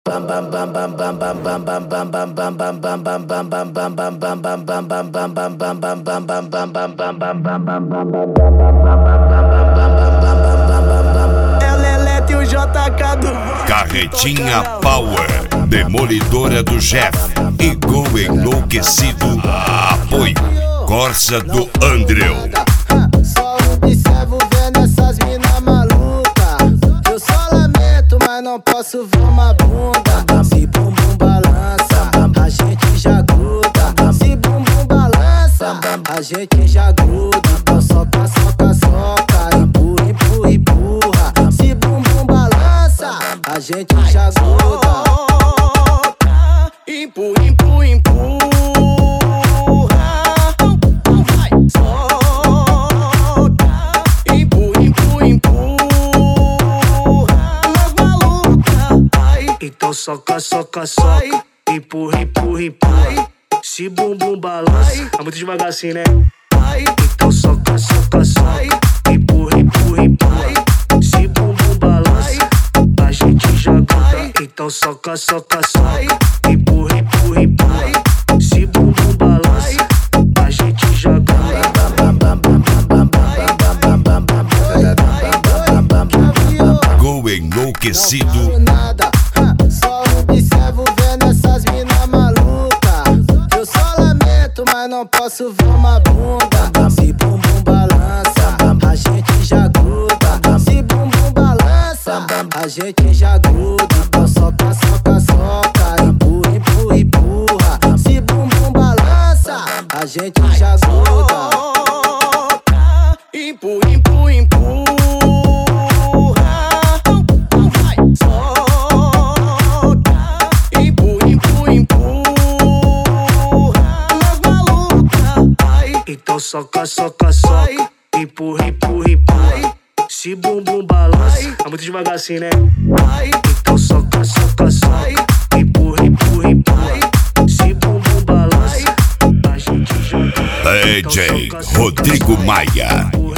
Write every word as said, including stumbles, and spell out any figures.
Carretinha Power, demolidora do Jeff e Gol Enlouquecido. Apoio Corsa do Andreu. Só observo vendo essas mina maluca. Eu só lamento, mas não posso ver uma bunda. Se bumbum balança, a gente já gruda. Se bumbum balança, a gente já gruda. Então soca, soca, soca, empurra, empurra, empurra. Se bumbum balança, a gente já gruda. Empurra, empurra, empurra. Então soca, soca, soca, empurra, empurra, empurra. Se bumbum balança, tá muito devagar assim, né? Então soca, soca, soca, empurra, empurra, empurra. Se bumbum balança, a gente já gruda. Então soca, soca, soca, empurra, empurra, empurra. Se bumbum balança, a gente já gruda. Gol Enlouquecido. Só observo vendo essas mina maluca. Eu só lamento, mas não posso ver uma bunda. Se bumbum balança, a gente já gruda. Se bumbum balança, a gente já gruda. Então soca, soca, soca, empurra, empurra, empurra. Se bumbum balança, a gente já gruda. Empurra, empurra, empurra. Então soca, soca, soca, empurra, empurra, empurra. Se bumbum balança, tá muito devagar assim, né? Então soca, soca, soca, empurra, empurra, empurra. Se bumbum balança, a gente já... D J Rodrigo Maia.